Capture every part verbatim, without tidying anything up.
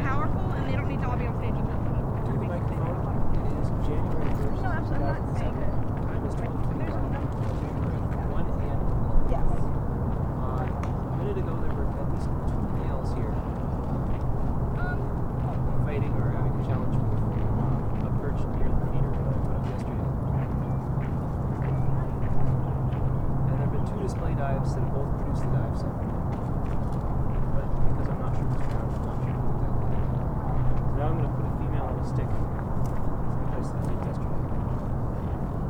powerful, and they don't need to all be on stage. Do the microphone. It is January first. No, absolutely not saying that. Time is twelve twenty-one. One and Yes. uh, a minute ago there were at least two males here Um, fighting or having a challenge with uh, a perch near the feeder that I put up yesterday. And there have been two display dives that have both produced the dive set. But because I'm not sure what's around, I'm not sure who exactly. So now I'm going to put a female on a stick. It's the place that I did yesterday.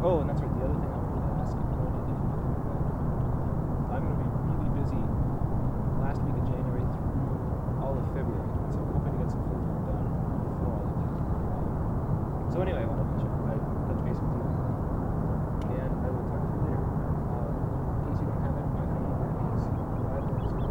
Oh, and that's right. The other thing I wanted to ask, I wanted if you could do that. I'm going to be really busy last week of January through all of February, so I'm hoping to get some photos done before all of that. Um, so anyway, I wanted to check, I touch base with you, and I will talk to you later. Um, in case you don't have it, my phone number is five one zero.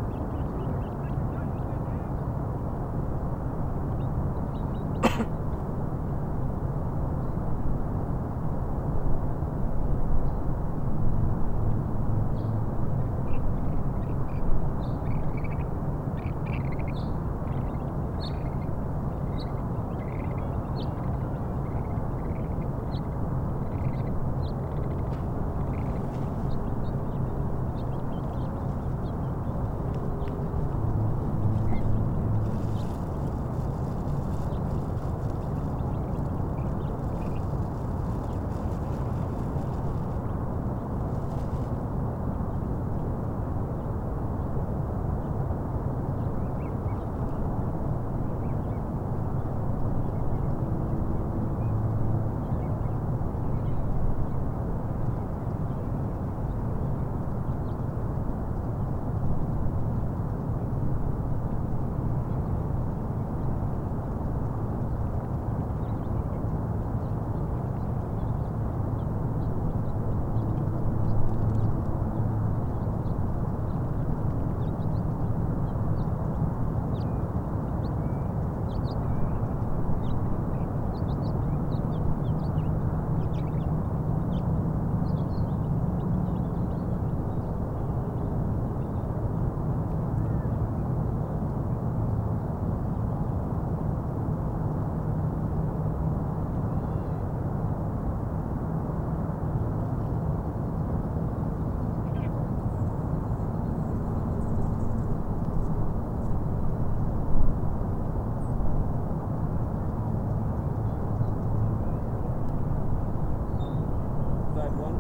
Dive one.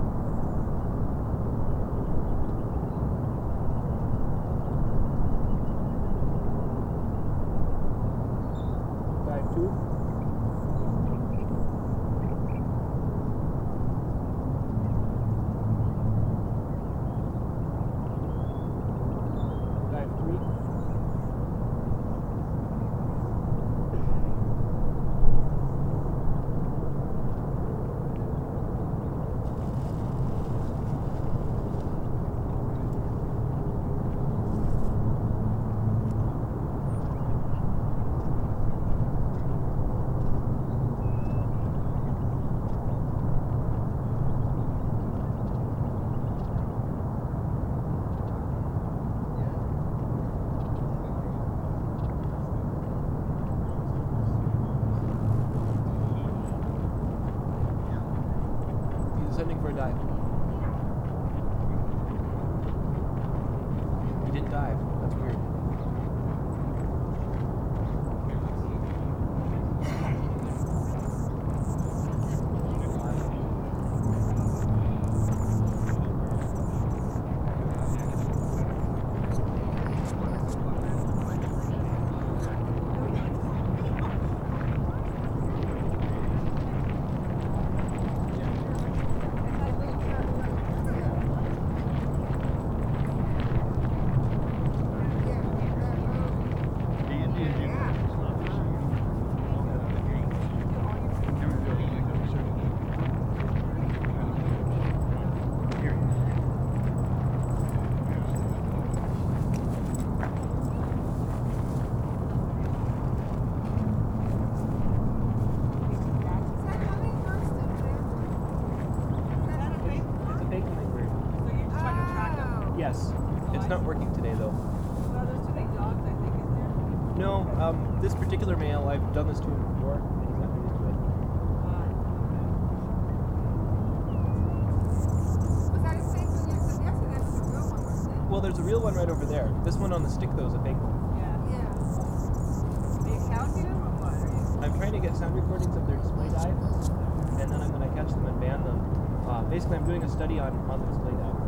Dive two. Dive three. He's ascending for a dive. He didn't dive. That's weird. It's a fake hummingbird. So you're just trying to track them? Yes. It's not working today though. Well, there's too many dogs, I think, in there. No, um, this particular male, I've done this to him before, and he's not really into it. Was that a fake one yesterday? Yesterday, that's a real one, wasn't it? Well, there's a real one right over there. This one on the stick though is a fake one. Yeah. Yeah. Are you counting them or what? Are you- I'm trying to get sound recordings of their display dive, and then I'm going to catch them and ban them. Uh, basically, I'm doing a study on, on the display dive.